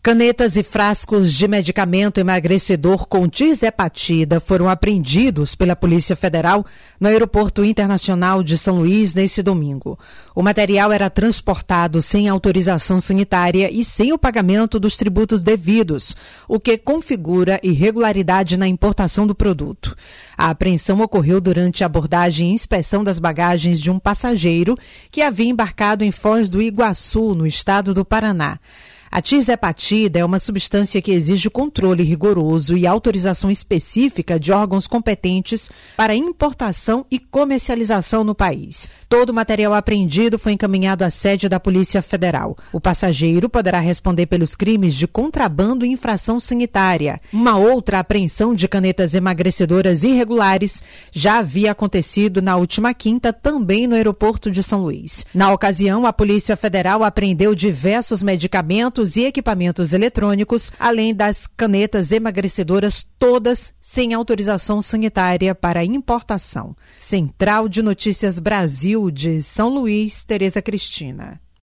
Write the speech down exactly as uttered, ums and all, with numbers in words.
Canetas e frascos de medicamento emagrecedor com tirzepatida foram apreendidos pela Polícia Federal no Aeroporto Internacional de São Luís nesse domingo. O material era transportado sem autorização sanitária e sem o pagamento dos tributos devidos, o que configura irregularidade na importação do produto. A apreensão ocorreu durante a abordagem e inspeção das bagagens de um passageiro que havia embarcado em Foz do Iguaçu, no estado do Paraná. A tirzepatida é uma substância que exige controle rigoroso e autorização específica de órgãos competentes para importação e comercialização no país. Todo o material apreendido foi encaminhado à sede da Polícia Federal. O passageiro poderá responder pelos crimes de contrabando e infração sanitária. Uma outra apreensão de canetas emagrecedoras irregulares já havia acontecido na última quinta, também no aeroporto de São Luís. Na ocasião, a Polícia Federal apreendeu diversos medicamentos e equipamentos eletrônicos, além das canetas emagrecedoras, todas sem autorização sanitária para importação. Central de Notícias Brasil de São Luís, Tereza Cristina.